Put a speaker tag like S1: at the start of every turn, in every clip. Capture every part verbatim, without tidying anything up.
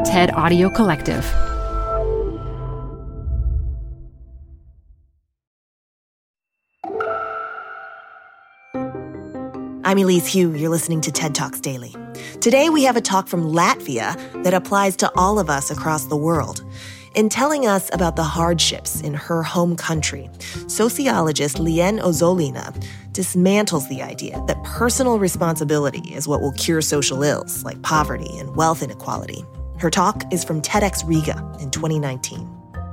S1: TED Audio Collective.
S2: I'm Elise Hu. You're listening to TED Talks Daily. Today we have a talk from Latvia that applies to all of us across the world. In telling us about the hardships in her home country, sociologist Liene Ozolina dismantles the idea that personal responsibility is what will cure social ills like poverty and wealth inequality. Her talk is from TEDx Riga in twenty nineteen.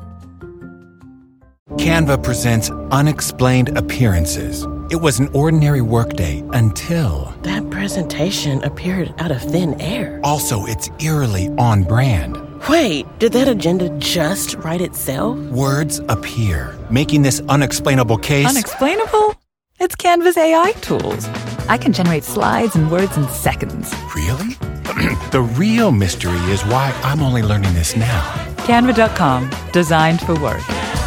S3: Canva presents Unexplained Appearances. It was an ordinary workday until...
S4: That presentation appeared out of thin air.
S3: Also, it's eerily on brand.
S4: Wait, did that agenda just write itself?
S3: Words appear, making this unexplainable case...
S5: Unexplainable? It's Canva's A I tools. I can generate slides and words in seconds.
S3: Really? The real mystery is why I'm only learning this now.
S5: Canva dot com, designed for work.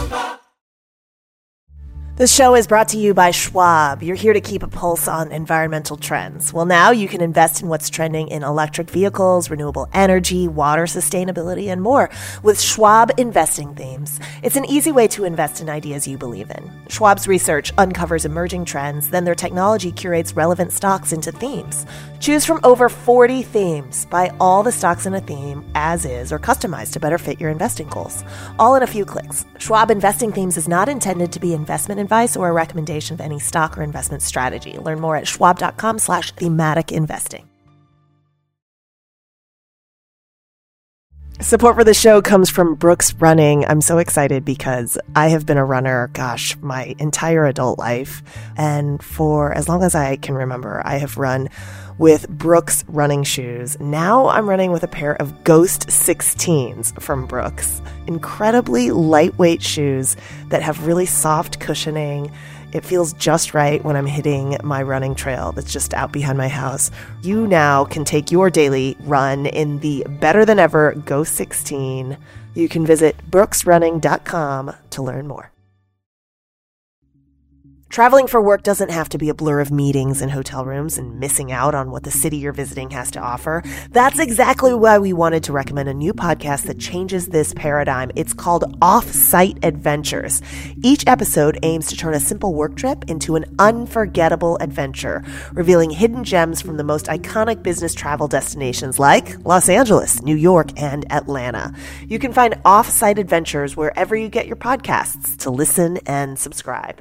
S2: This show is brought to you by Schwab. You're here to keep a pulse on environmental trends. Well, now you can invest in what's trending in electric vehicles, renewable energy, water sustainability, and more with Schwab Investing Themes. It's an easy way to invest in ideas you believe in. Schwab's research uncovers emerging trends, then their technology curates relevant stocks into themes. Choose from over forty themes. Buy all the stocks in a theme as is or customized to better fit your investing goals. All in a few clicks. Schwab Investing Themes is not intended to be investment advice or a recommendation of any stock or investment strategy. Learn more at schwab.com slash thematic investing. Support for the show comes from Brooks Running. I'm so excited because I have been a runner, gosh, my entire adult life. And for as long as I can remember, I have run with Brooks running shoes. Now I'm running with a pair of Ghost sixteens from Brooks. Incredibly lightweight shoes that have really soft cushioning. It feels just right when I'm hitting my running trail that's just out behind my house. You now can take your daily run in the better than ever Ghost sixteen. You can visit brooks running dot com to learn more. Traveling for work doesn't have to be a blur of meetings and hotel rooms and missing out on what the city you're visiting has to offer. That's exactly why we wanted to recommend a new podcast that changes this paradigm. It's called Off-Site Adventures. Each episode aims to turn a simple work trip into an unforgettable adventure, revealing hidden gems from the most iconic business travel destinations like Los Angeles, New York, and Atlanta. You can find Off-Site Adventures wherever you get your podcasts to listen and subscribe.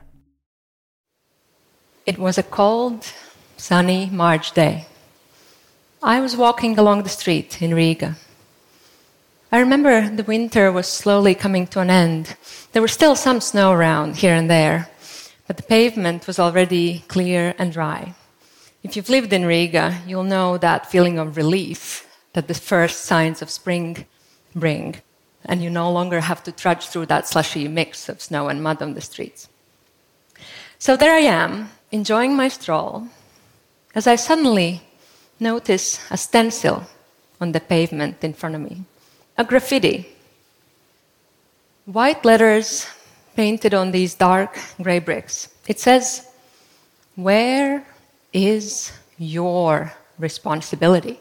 S6: It was a cold, sunny March day. I was walking along the street in Riga. I remember the winter was slowly coming to an end. There was still some snow around here and there, but the pavement was already clear and dry. If you've lived in Riga, you'll know that feeling of relief that the first signs of spring bring, and you no longer have to trudge through that slushy mix of snow and mud on the streets. So there I am, enjoying my stroll, as I suddenly notice a stencil on the pavement in front of me, a graffiti. White letters painted on these dark gray bricks. It says, "Where is your responsibility?"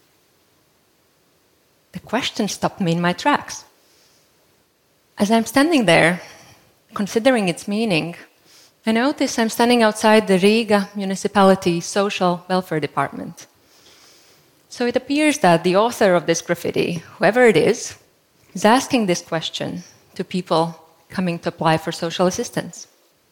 S6: The question stopped me in my tracks. As I'm standing there, considering its meaning, I notice I'm standing outside the Riga Municipality Social Welfare Department. So it appears that the author of this graffiti, whoever it is, is asking this question to people coming to apply for social assistance.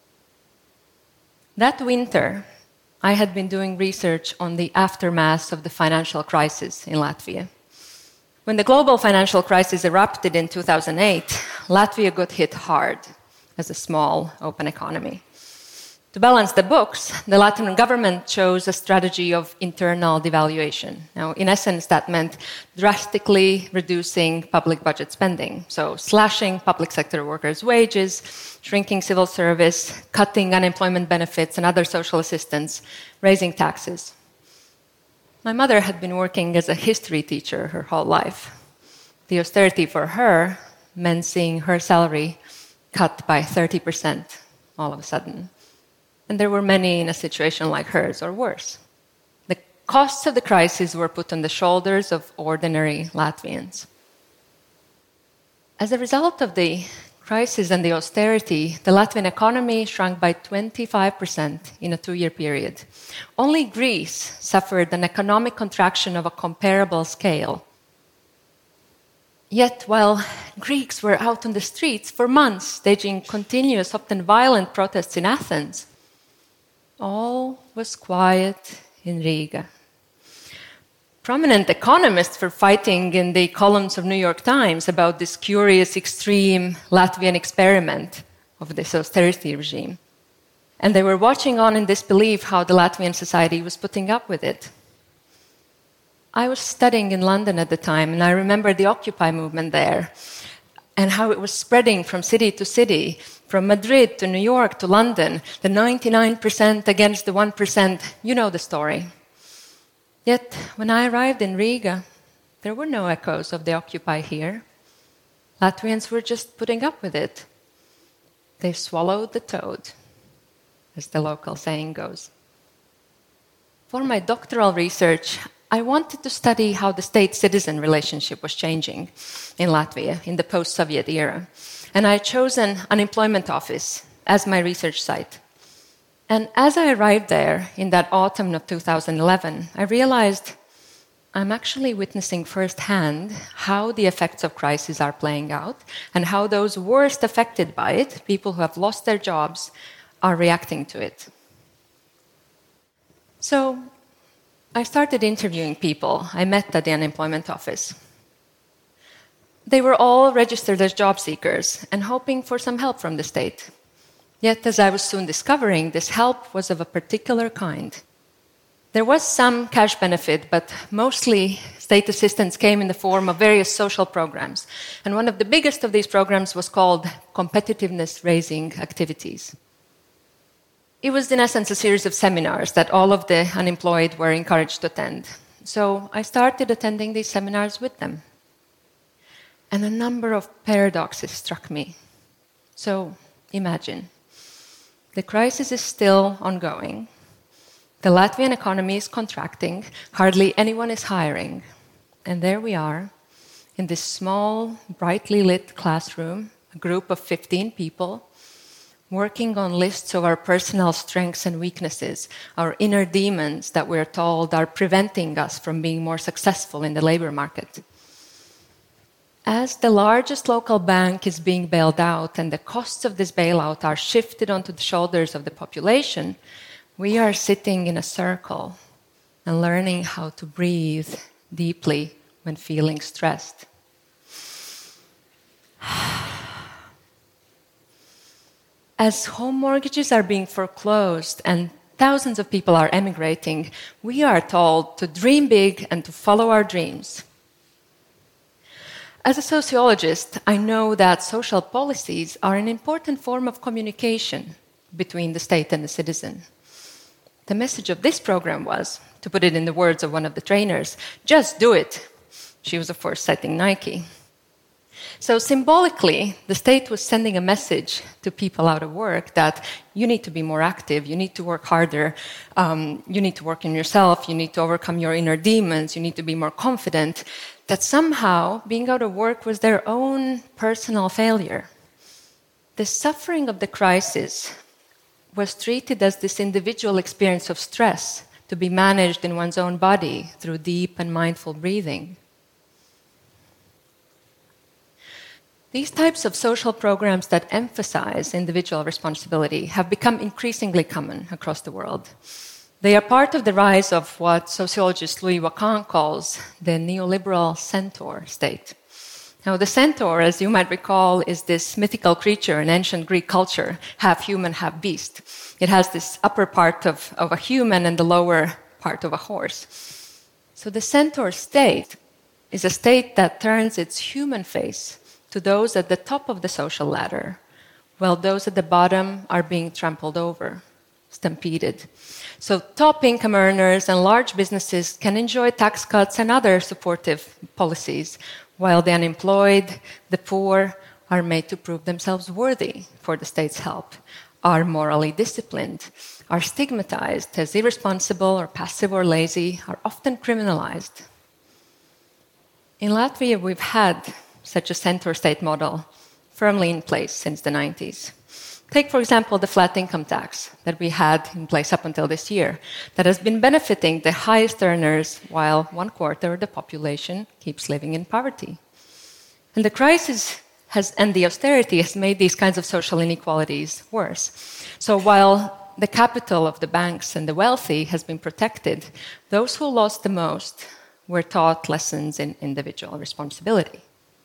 S6: That winter, I had been doing research on the aftermath of the financial crisis in Latvia. When the global financial crisis erupted in two thousand eight, Latvia got hit hard as a small, open economy. To balance the books, the Latvian government chose a strategy of internal devaluation. Now, in essence, that meant drastically reducing public budget spending. So slashing public sector workers' wages, shrinking civil service, cutting unemployment benefits and other social assistance, raising taxes. My mother had been working as a history teacher her whole life. The austerity for her meant seeing her salary cut by thirty percent all of a sudden. And there were many in a situation like hers or worse. The costs of the crisis were put on the shoulders of ordinary Latvians. As a result of the crisis and the austerity, the Latvian economy shrunk by twenty-five percent in a two-year period. Only Greece suffered an economic contraction of a comparable scale. Yet, while Greeks were out on the streets for months, staging continuous, often violent protests in Athens, all was quiet in Riga. Prominent economists were fighting in the columns of New York Times about this curious, extreme Latvian experiment of this austerity regime. And they were watching on in disbelief how the Latvian society was putting up with it. I was studying in London at the time, and I remember the Occupy movement there, and how it was spreading from city to city, from Madrid to New York to London, the ninety-nine percent against the one percent. You know the story. Yet, when I arrived in Riga, there were no echoes of the Occupy here. Latvians were just putting up with it. They swallowed the toad, as the local saying goes. For my doctoral research, I wanted to study how the state-citizen relationship was changing in Latvia in the post-Soviet era. And I chose an unemployment office as my research site. And as I arrived there in that autumn of two thousand eleven, I realized I'm actually witnessing firsthand how the effects of crisis are playing out and how those worst affected by it, people who have lost their jobs, are reacting to it. So I started interviewing people I met at the unemployment office. They were all registered as job seekers and hoping for some help from the state. Yet, as I was soon discovering, this help was of a particular kind. There was some cash benefit, but mostly state assistance came in the form of various social programs. And one of the biggest of these programs was called competitiveness-raising activities. It was, in essence, a series of seminars that all of the unemployed were encouraged to attend. So I started attending these seminars with them. And a number of paradoxes struck me. So imagine. The crisis is still ongoing. The Latvian economy is contracting. Hardly anyone is hiring. And there we are, in this small, brightly lit classroom, a group of fifteen people, working on lists of our personal strengths and weaknesses, our inner demons that we're told are preventing us from being more successful in the labor market. As the largest local bank is being bailed out and the costs of this bailout are shifted onto the shoulders of the population, we are sitting in a circle and learning how to breathe deeply when feeling stressed. As home mortgages are being foreclosed and thousands of people are emigrating, we are told to dream big and to follow our dreams. As a sociologist, I know that social policies are an important form of communication between the state and the citizen. The message of this program was, to put it in the words of one of the trainers, just do it. She was, of course, citing Nike. So symbolically, the state was sending a message to people out of work that you need to be more active, you need to work harder, um, you need to work in yourself, you need to overcome your inner demons, you need to be more confident, that somehow being out of work was their own personal failure. The suffering of the crisis was treated as this individual experience of stress to be managed in one's own body through deep and mindful breathing. These types of social programs that emphasize individual responsibility have become increasingly common across the world. They are part of the rise of what sociologist Louis Wacquin calls the neoliberal centaur state. Now, the centaur, as you might recall, is this mythical creature in ancient Greek culture, half human, half beast. It has this upper part of, of a human and the lower part of a horse. So the centaur state is a state that turns its human face to those at the top of the social ladder, while those at the bottom are being trampled over, stampeded. So top income earners and large businesses can enjoy tax cuts and other supportive policies, while the unemployed, the poor, are made to prove themselves worthy for the state's help, are morally disciplined, are stigmatized as irresponsible or passive or lazy, are often criminalized. In Latvia, we've had such a center state model, firmly in place since the nineties. Take, for example, the flat income tax that we had in place up until this year, that has been benefiting the highest earners while one quarter of the population keeps living in poverty. And the crisis has, and the austerity has made these kinds of social inequalities worse. So while the capital of the banks and the wealthy has been protected, those who lost the most were taught lessons in individual responsibility.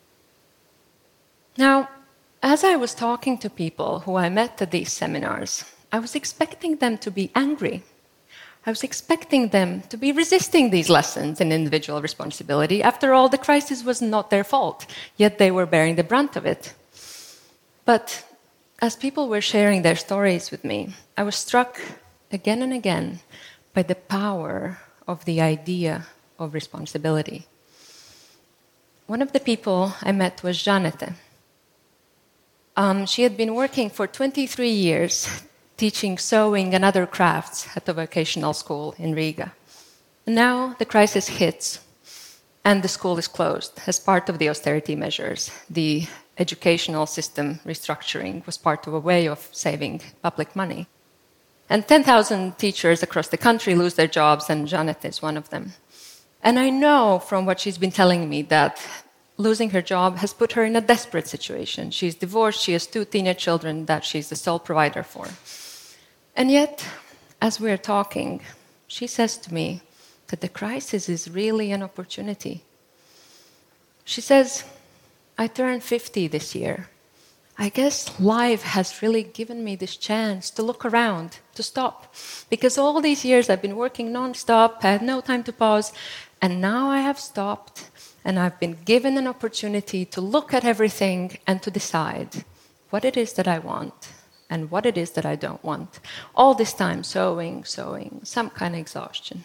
S6: Now, as I was talking to people who I met at these seminars, I was expecting them to be angry. I was expecting them to be resisting these lessons in individual responsibility. After all, the crisis was not their fault, yet they were bearing the brunt of it. But as people were sharing their stories with me, I was struck again and again by the power of the idea of responsibility. One of the people I met was Jeanette. Um, she had been working for twenty-three years teaching sewing and other crafts at the vocational school in Riga. And now the crisis hits and the school is closed as part of the austerity measures. The educational system restructuring was part of a way of saving public money. And ten thousand teachers across the country lose their jobs, and Jeanette is one of them. And I know from what she's been telling me that losing her job has put her in a desperate situation. She's divorced, she has two teenage children that she's the sole provider for. And yet, as we're talking, she says to me that the crisis is really an opportunity. She says, I turned fifty this year. I guess life has really given me this chance to look around, to stop. Because all these years I've been working non-stop, I had no time to pause, and now I have stopped. And I've been given an opportunity to look at everything and to decide what it is that I want and what it is that I don't want. All this time, sewing, sewing, some kind of exhaustion.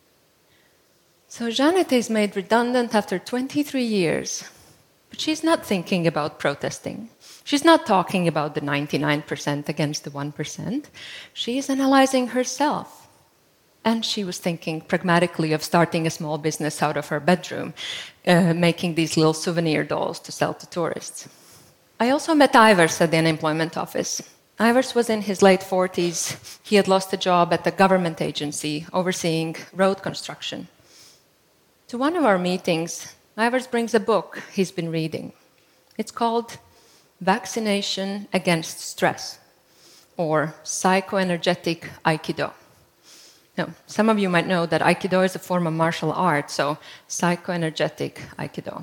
S6: So Jeanette is made redundant after twenty-three years, but she's not thinking about protesting. She's not talking about the ninety-nine percent against the one percent. She is analyzing herself. And she was thinking pragmatically of starting a small business out of her bedroom, uh, making these little souvenir dolls to sell to tourists. I also met Ivers at the unemployment office. Ivers was in his late forties. He had lost a job at the government agency overseeing road construction. To one of our meetings, Ivers brings a book he's been reading. It's called Vaccination Against Stress, or Psychoenergetic Aikido. Now, some of you might know that Aikido is a form of martial art, so psychoenergetic Aikido.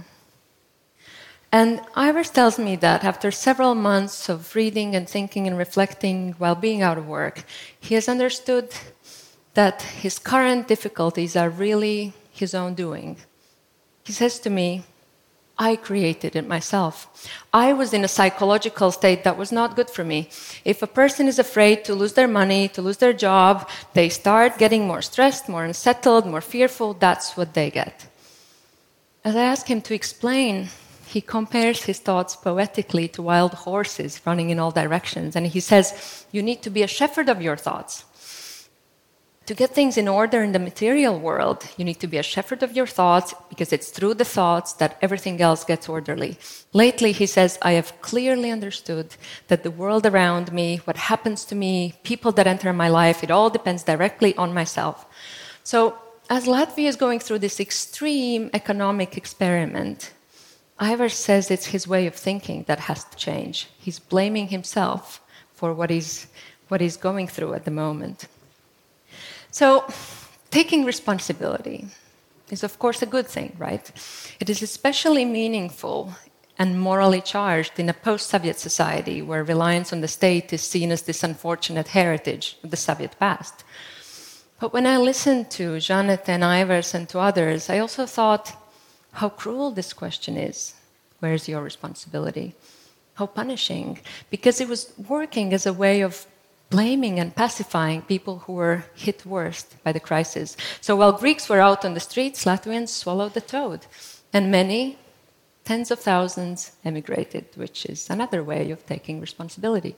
S6: And Ivers tells me that after several months of reading and thinking and reflecting while being out of work, he has understood that his current difficulties are really his own doing. He says to me, I created it myself. I was in a psychological state that was not good for me. If a person is afraid to lose their money, to lose their job, they start getting more stressed, more unsettled, more fearful. That's what they get. As I ask him to explain, he compares his thoughts poetically to wild horses running in all directions. And he says, you need to be a shepherd of your thoughts. To get things in order in the material world, you need to be a shepherd of your thoughts, because it's through the thoughts that everything else gets orderly. Lately, he says, I have clearly understood that the world around me, what happens to me, people that enter my life, it all depends directly on myself. So, as Latvia is going through this extreme economic experiment, Ivers says it's his way of thinking that has to change. He's blaming himself for what he's, what he's going through at the moment. So, taking responsibility is, of course, a good thing, right? It is especially meaningful and morally charged in a post-Soviet society where reliance on the state is seen as this unfortunate heritage of the Soviet past. But when I listened to Jeanette and Ivers and to others, I also thought how cruel this question is. Where's your responsibility? How punishing. Because it was working as a way of blaming and pacifying people who were hit worst by the crisis. So while Greeks were out on the streets, Latvians swallowed the toad. And many, tens of thousands, emigrated, which is another way of taking responsibility.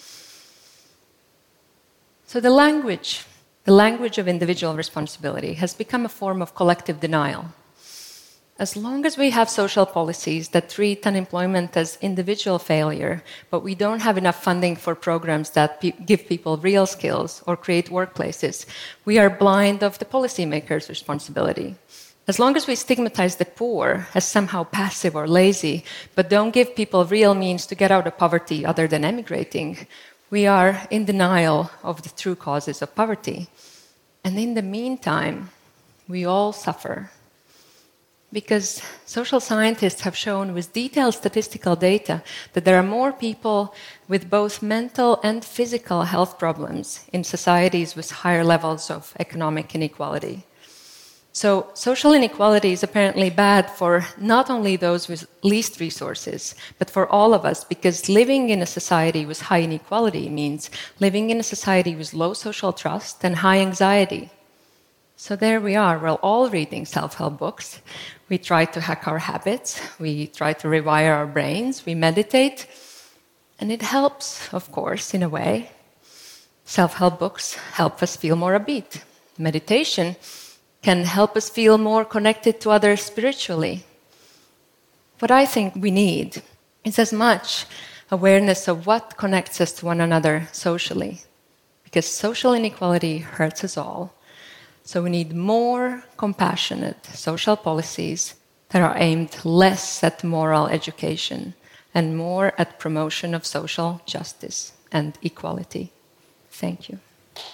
S6: So the language, the language of individual responsibility has become a form of collective denial. As long as we have social policies that treat unemployment as individual failure, but we don't have enough funding for programs that pe- give people real skills or create workplaces, we are blind of the policymakers' responsibility. As long as we stigmatize the poor as somehow passive or lazy, but don't give people real means to get out of poverty other than emigrating, we are in denial of the true causes of poverty. And in the meantime, we all suffer. Because social scientists have shown with detailed statistical data that there are more people with both mental and physical health problems in societies with higher levels of economic inequality. So social inequality is apparently bad for not only those with least resources, but for all of us, because living in a society with high inequality means living in a society with low social trust and high anxiety. So there we are, we're all reading self-help books. We try to hack our habits, we try to rewire our brains, we meditate, and it helps, of course, in a way. Self-help books help us feel more upbeat. Meditation can help us feel more connected to others spiritually. What I think we need is as much awareness of what connects us to one another socially, because social inequality hurts us all. So we need more compassionate social policies that are aimed less at moral education and more at promotion of social justice and equality. Thank you.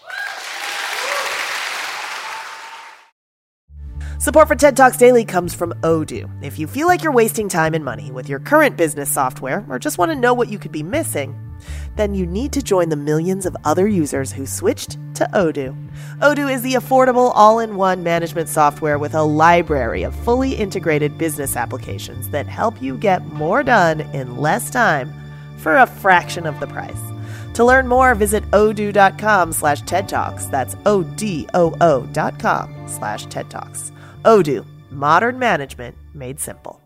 S2: Support for TED Talks Daily comes from Odoo. If you feel like you're wasting time and money with your current business software or just want to know what you could be missing, then you need to join the millions of other users who switched to Odoo. Odoo is the affordable all-in-one management software with a library of fully integrated business applications that help you get more done in less time for a fraction of the price. To learn more, visit odoo.com slash TED Talks. That's O-D-O-O dot com slash TED Talks. Odoo, modern management made simple.